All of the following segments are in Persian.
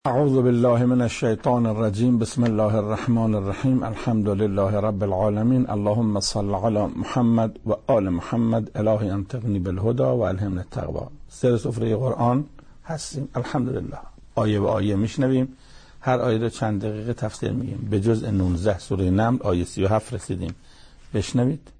اعوذ بالله من الشیطان الرجیم. بسم الله الرحمن الرحیم. الحمد لله رب العالمین. اللهم صل علی محمد و آل محمد. الهی انطقنی بالهدى و الهمنا التقوی. سر سفره قرآن هستیم. الحمدلله. آیه به آیه میشنویم. هر آیه رو چند دقیقه تفسیر میگیم. به جزء 19 سوره نمل آیه 37 رسیدیم. بشنوید.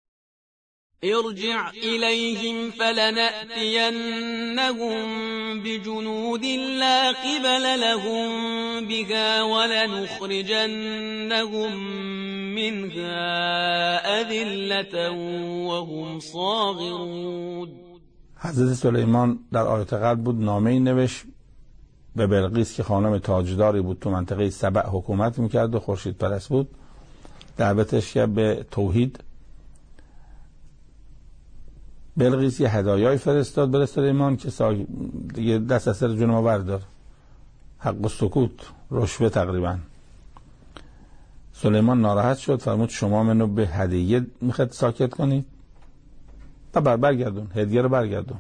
ارجع إليهم فلنأتينهم بجنود لا قبل لهم بها ولنخرجنهم منها أذلة وهم صاغرون. حضرت سلیمان در آیه قبل بود نامه‌ای نوشت به بلقیس که خانم تاجداری بود، تو منطقه سبع حکومت میکرد و خورشید پرست بود. دعوتش کرد به توحید. بلقیس یه هدایای فرستاد برای سلیمان که دیگه دست از سر جون ما بردار، حق و سکوت، رشوه تقریبا. سلیمان ناراحت شد، فرمود شما منو به هدیه میخواد ساکت کنید؟ برگردون، هدیه رو برگردون.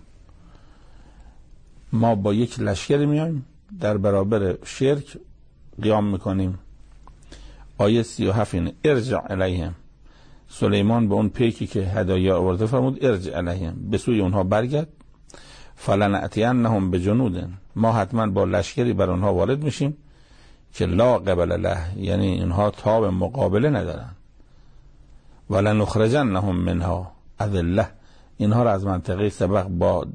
ما با یک لشکری میایم در برابر شرک قیام میکنیم. آیه 37 اینه ارجع الیهم. سلیمان به اون پیکی که هدایا آورده فرمود ارجع الیهم، به سوی اونها برگرد. فلنأتینهم بجنود، ما حتما با لشکری بر اونها وارد میشیم که لا قبل له، یعنی اینها تاب مقابله ندارن. ولنخرجنهم منها اذله، اینها را از منطقه سبق با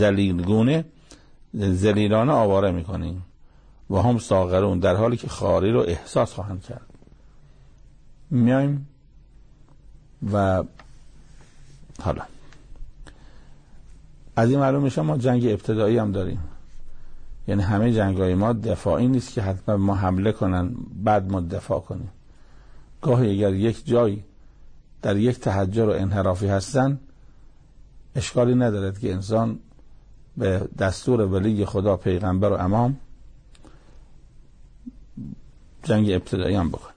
ذلیلانه آواره میکنیم. و هم صاغرون، در حالی که خاری رو احساس خواهند کرد. میایم و حالا از این معلوم میشه ما جنگ ابتدایی هم داریم. یعنی همه جنگ‌های ما دفاعی نیست که حتما ما حمله کنن بعد ما دفاع کنیم. گاهی اگر یک جایی در یک تحجر و انحرافی هستن، اشکالی ندارد که انسان به دستور ولی خدا پیغمبر و امام جنگ ابتدایی هم بکن.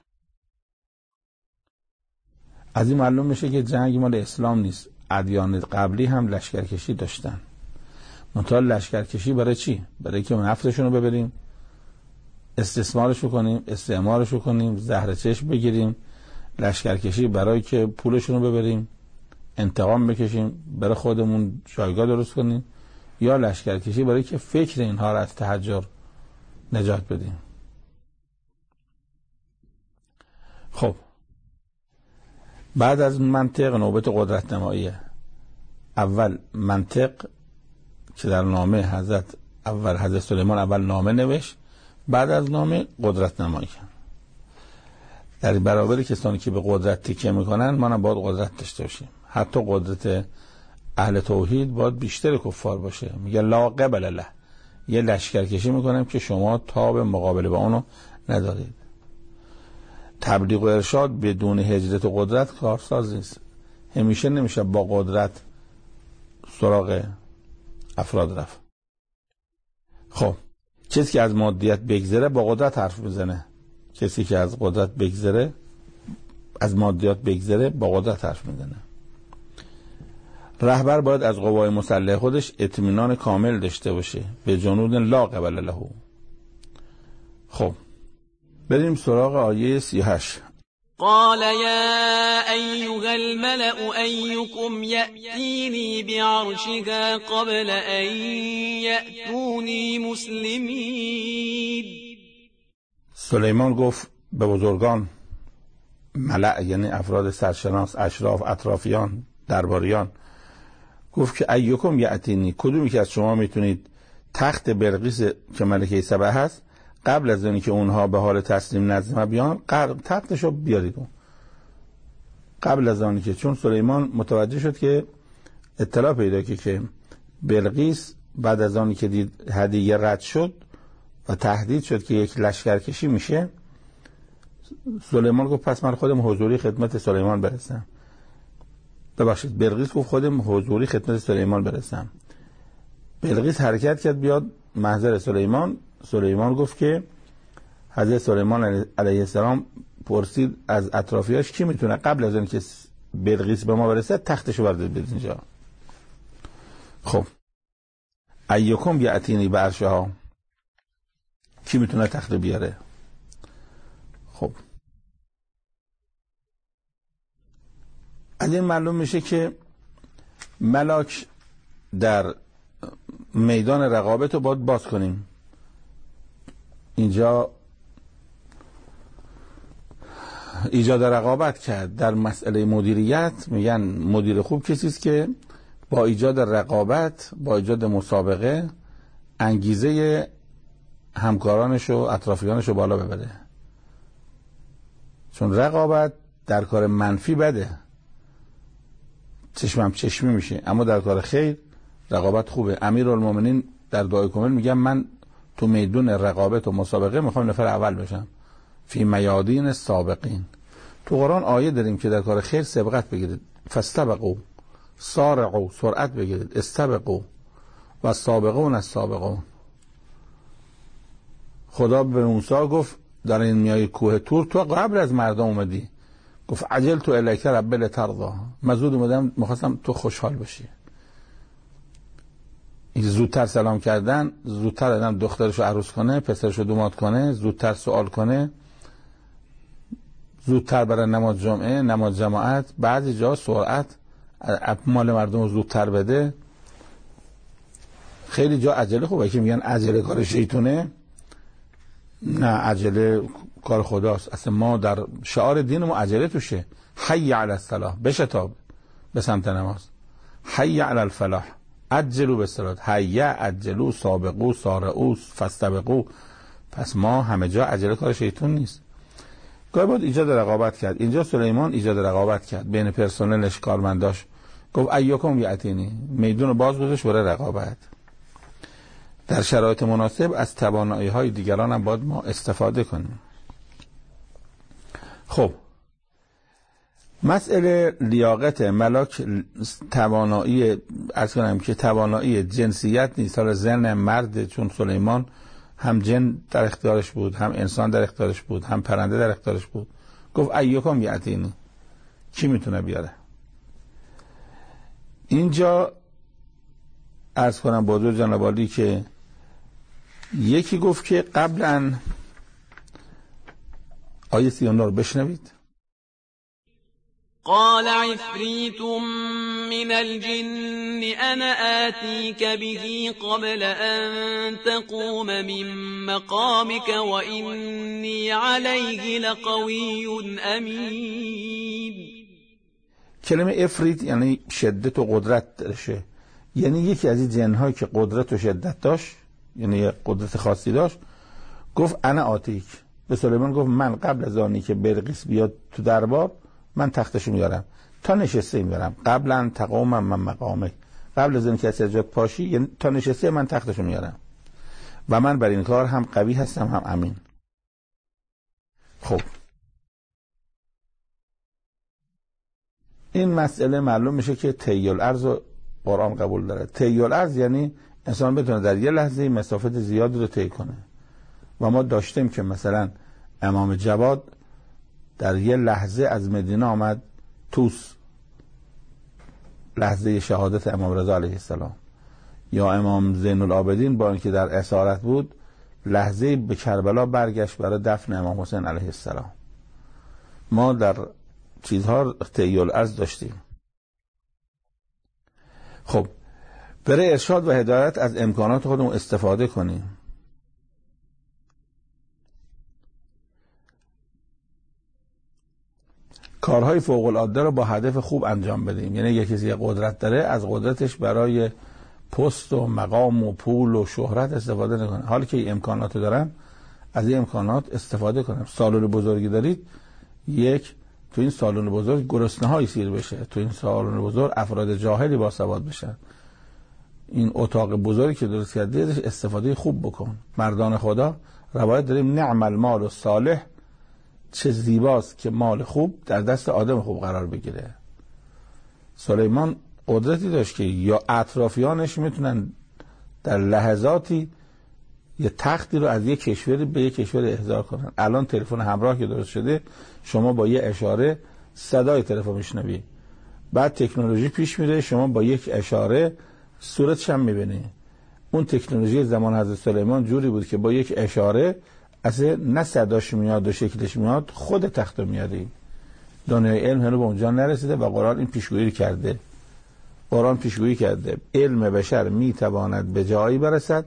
از این معلوم میشه که جنگ مال اسلام نیست. ادیان قبلی هم لشکرکشی داشتن. منتها لشکرکشی برای چی؟ برای که نفتشون رو ببریم، استثمارش رو کنیم، استعمارش رو کنیم، زهر چشم بگیریم. لشکرکشی برای که پولشون رو ببریم، انتقام بکشیم، برای خودمون جایگاه درست کنیم. یا لشکرکشی برای که فکر اینها رو از تحجر نجات بدیم. خب بعد از منطق نوبت قدرت نماییه. اول منطق که در نامه حضرت سلیمان اول نامه نوشت، بعد از نامه قدرت نمایی کرد. در برابر کسانی که به قدرت تکیه میکنن ما هم باید قدرت داشته باشیم. حتی قدرت اهل توحید باید بیشتر کفار باشه. میگه لا قبل له، یه لشکرکشی میکنم که شما تاب مقابله با اونو ندارید. تبلیغ و ارشاد بدون هجرت و قدرت کارساز نیست. همیشه نمیشه با قدرت سراغ افراد رفت. خب کسی که از مادیت بگذره با قدرت حرف بزنه. کسی که از قدرت بگذره، از مادیات بگذره، با قدرت حرف میزنه. رهبر باید از قوای مسلح خودش اطمینان کامل داشته باشه به جنود لا قبل له. خب بریم سراغ آیه 38. قال يا أيها الملأ أيكم يأتيني بعرشها قبل أن يأتوني مسلمين. سلیمان گفت به بزرگان، ملأ یعنی افراد سرشناس، اشراف، اطرافیان، درباریان، گفت که ایکم یأتینی، کدومی که از شما میتونید تخت بلقیس که ملکه سبع هست قبل از اینکه اونها به حال تسلیم نظم بیان تختشو بیارید. قبل از آنی که، چون سلیمان متوجه شد که اطلاع پیدا که بلقیس بعد از آنی که دید هدیه رد شد و تهدید شد که یک لشکرکشی میشه، سلیمان گفت پس من خودم حضوری خدمت سلیمان برسم. ببخشید، بلقیس گفت خودم حضوری خدمت سلیمان برسم. بلقیس حرکت کرد بیاد محضر سلیمان. سلیمان گفت که حضرت سلیمان علیه السلام پرسید از اطرافیاش کی میتونه قبل از اینکه بلقیس به ما برسه تختشو برده اینجا. خب ایکم یأتینی بعرشها، کی میتونه تخته بیاره؟ خب از این معلوم میشه که ملاک در میدان رقابت رو باید باز کنیم. اینجا ایجاد رقابت کرد در مسئله مدیریت. میگن مدیر خوب کسی است که با ایجاد رقابت، با ایجاد مسابقه، انگیزه همکارانش و اطرافیانش رو بالا ببره. چون رقابت در کار منفی بده، چشمم چشمی میشه، اما در کار خیر رقابت خوبه. امیرالمومنین در دعای کامل میگم من تو میدون رقابت و مسابقه میخوام نفر اول بشم. فی میادین السابقین. تو قرآن آیه داریم که در کار خیر سبقت بگیرید. فاستبقوا، سارعوا، سرعت بگیرید. استبقوا و السابقون السابقون. خدا به موسی گفت در این میای کوه طور تو قبل از مردم اومدی، گفت عجلت الیک رب لترضی، من زود اومدم میخواستم تو خوشحال بشی. این زودتر سلام کردن، زودتر آدم دخترشو عروس کنه، پسرشو داماد کنه، زودتر سوال کنه، زودتر برای نماز جمعه، نماز جماعت، بعضی جا سرعت مال مردم رو زودتر بده. خیلی جا عجله خوبه که میگن عجله کار شیطونه. نه، عجله کار خداست. اصلا ما در شعار دین ما عجله توشه. حی علی الصلاح، بشتاب به سمت نماز. حی علی الفلاح، عجلوا بالصلاة. حی، عجلوا، سابقوا، سارعوا، فاستبقوا. پس ما همه جا عجله کار شیطان نیست. گاهی بود ایجاد رقابت کرد. اینجا سلیمان ایجاد رقابت کرد بین پرسنلش، کارمنداش. گفت ایکم یأتینی، میدون رو باز گذاشت برای رقابت. در شرایط مناسب از توانایی‌های دیگران هم باید ما استفاده کنیم. خب مسئله لیاقت ملاک توانایی، عرض کنم که توانایی جنسیت نیست. حالا زن مرد، چون سلیمان هم جن در اختیارش بود، هم انسان در اختیارش بود، هم پرنده در اختیارش بود. گفت ایکم یأتینی، کی میتونه بیاره؟ اینجا عرض کنم با حضور جناب عالی که یکی گفت که قبلا آیه 39 رو بشنوید. قال عفریت من الجن انا آتیک به قبل ان تقوم من مقامك وإنی علیه لقوی امین. کلمه افریت یعنی شدت و قدرت داشته، یعنی یکی از این جنهایی که قدرت و شدت داشت، یعنی قدرت خاصی داشت. گفت انا آتیک، به سلیمان گفت من قبل از آنی که بلقیس بیاد تو دربار من تختشو میارم، تا نشسته میارم. قبلا تقوم من مقامه، قبل از اینکه کسی از جات پاشی، یعنی تا نشسته من تختشو میارم و من بر این کار هم قوی هستم هم امین. خب این مسئله معلوم میشه که طی الارض قرآن قبول داره. طی الارض یعنی انسان بتونه در یه لحظه مسافت زیادی رو طی کنه. و ما داشتیم که مثلا امام جواد در یه لحظه از مدینه آمد توس، لحظه شهادت امام رضا علیه السلام. یا امام زین العابدین با اینکه در اسارت بود لحظه به کربلا برگشت برای دفن امام حسین علیه السلام. ما در چیزها طی الارض داشتیم. خب برای ارشاد و هدایت از امکانات خودمون استفاده کنیم. کارهای فوق العاده رو با هدف خوب انجام بدیم. یعنی یکی کسی قدرت داره، از قدرتش برای پست و مقام و پول و شهرت استفاده نکنه. حالی که امکانات دارن از این امکانات استفاده کنیم. سالن بزرگی دارید، تو این سالن بزرگ گرسنه‌های سیر بشه، تو این سالن بزرگ افراد جاهلی باسواد بشن. این اتاق بزرگی که درست کردی ازش استفاده خوب بکن. مردان خدا روایت داریم نعم المال الصالح، چه زیباست که مال خوب در دست آدم خوب قرار بگیره. سلیمان قدرتی داشت که یا اطرافیانش میتونن در لحظاتی یه تختی رو از یه کشوری به یه کشور احضار کنن. الان تلفن همراه که درست شده، شما با یه اشاره صدای تلفن میشنوی، بعد تکنولوژی پیش میره، شما با یک اشاره صورتش هم میبینی. اون تکنولوژی زمان حضرت سلیمان جوری بود که با یک اشاره اصلا نه صداش میاد و شکلش میاد، خود تخت میاری. دنیای علم هنوز به اونجا نرسیده و قرآن این پیشگویی کرده. قرآن پیشگویی کرده علم بشر میتواند به جایی برسد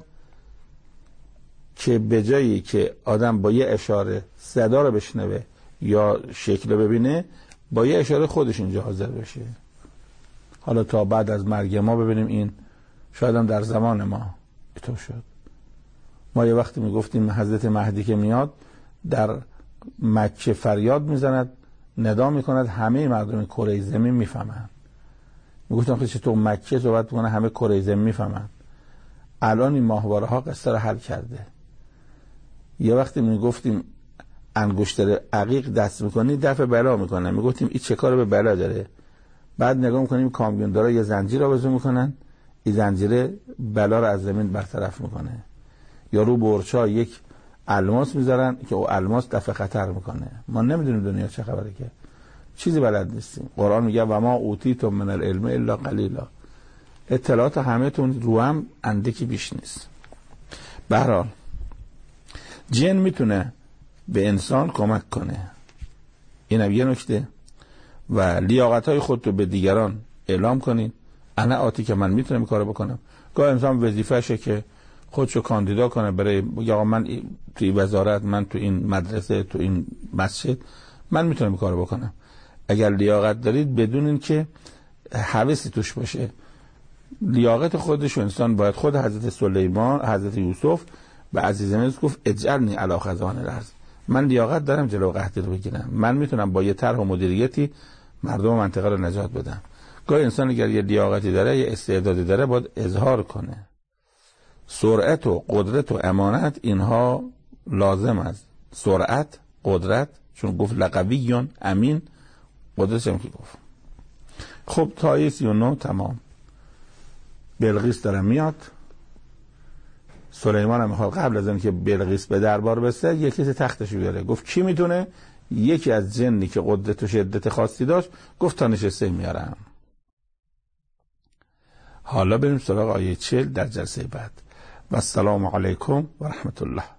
که به جایی که آدم با یه اشاره صدا رو بشنوه یا شکل رو ببینه، با یه اشاره خودش اینجا حاضر بشه. حالا تا بعد از مرگ ما ببینیم این شاید هم در زمان ما اینطور شد. ما یه وقتی میگفتیم حضرت مهدی که میاد در مکه فریاد میزند، ندا میکند، همه مردم کره زمین میفهمن. میگفتم که تو مکه صحبت میکنه همه کره زمین میفهمن. الان این ماهواره ها قصه رو حل کرده. یه وقتی میگفتیم انگشتر عقیق دست میکنی دفع بلا میکنه، میگفتیم این چه کار به بلا داره. بعد نگاه میکنیم کامیون داره یه زنجیر آویزون میکنن، این زنجیره بلا رو از زمین برطرف میکنه. یا رو برچا یک الماس میذارن که او الماس دفع خطر میکنه. ما نمیدونیم دنیا چه خبره، که چیزی بلد نیستیم. قرآن میگه و ما اوتیتم من العلم الا قلیلا. اطلاعات همه‌تون رو هم اندکی بیش نیست. به هر حال جن میتونه به انسان کمک کنه، اینم یه نکته. و لیاقت‌های خودتو به دیگران اعلام کنین. انا آتی که من میتونم این کارو بکنم. گاه انسان وظیفه‌شه که خودشو کاندیدا کنه برای آقا من توی وزارت، من تو این مدرسه، تو این مسجد من میتونم این کارو بکنم. اگر لیاقت دارید بدونین که هوسی توش باشه. لیاقت خودشو انسان باید، خود حضرت سلیمان، حضرت یوسف به عزیز مصر گفت اجعلنی علی خزائن الارض، من لیاقت دارم جلو قحطی رو بگیرم، من میتونم با یه طرح و مدیریتی مردم منطقه رو نجات بدم. گاهی انسان اگر یه لیاقتی داره، یه استعدادی داره، باید اظهار کنه. سرعت و قدرت و امانت اینها لازم است. سرعت، قدرت، چون گفت لقویون امین، قدرت هم که گفت. خب تا 39 تمام. بلقیس داره میاد. سلیمان هم میخواد قبل از اینکه بلقیس به دربار برسه یکی کسی تختش بیاره. گفت کی میتونه؟ یکی از جنی که قدرت و شدت خاصی داشت گفت تا نشسته میارم. حالا بریم سراغ آیه 40 در جلسه بعد. و السلام علیکم و رحمت الله.